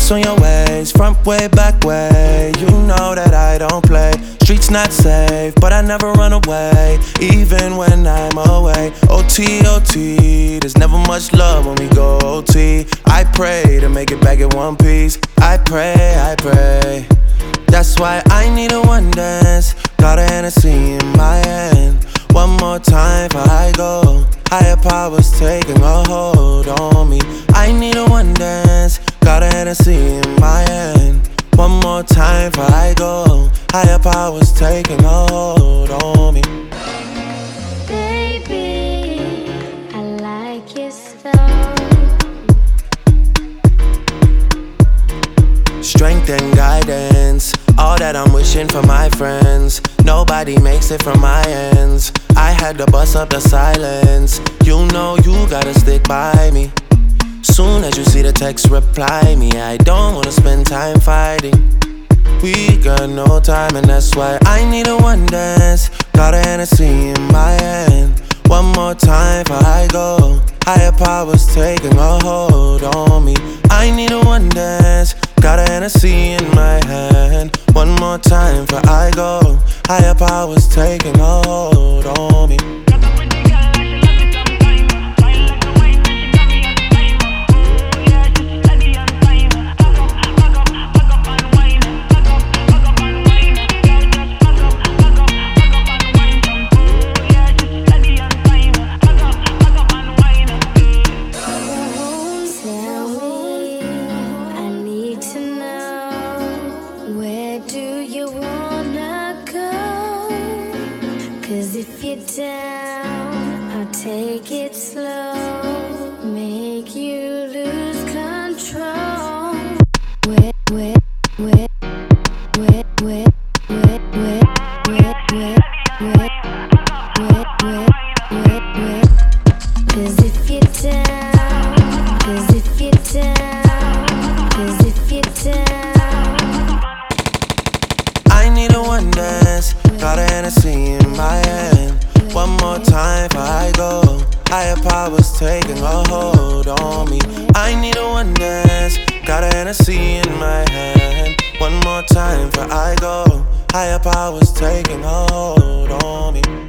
ice on your waist, front way, back way. You know that I don't play. Streets not safe, but I never run away, even when I'm away. OT, OT, there's never much love when we go OT. I pray to make it back in one piece. I pray, I pray. That's why I need a one dance. Got a Hennessy in my hand. One more time before I go. Higher powers taking a hold on me. I need a one dance. Got a Hennessy in my hand. One more time before I go. Higher powers taking a hold on me. Baby, I like it so. Strength and guidance, all that I'm wishing for my friends. Nobody makes it from my ends. I had to bust up the silence. You know you gotta stick by me. Soon as you see the text, reply me. I don't wanna spend time fighting. We got no time and that's why I need a one dance. Got a Hennessy in my hand. One more time before I go. Higher powers taking a hold on me. I need a one dance. Got a Hennessy in my hand. One more time before I go. Higher powers taking a hold on me. Cause if you're down, I'll take it slow, make you lose control. Wet, wet, wet, wet, wet, wet, wet, wet, wet, wet, wet, wet, wet, wet. Cause if you're down, cause if you're down, cause if you're down. I need a one dance. Got a Hennessy in my hand. One more time before I go. Higher powers taking a hold on me. I need a one dance. Got a Hennessy in my hand. One more time before I go. Higher powers taking a hold on me.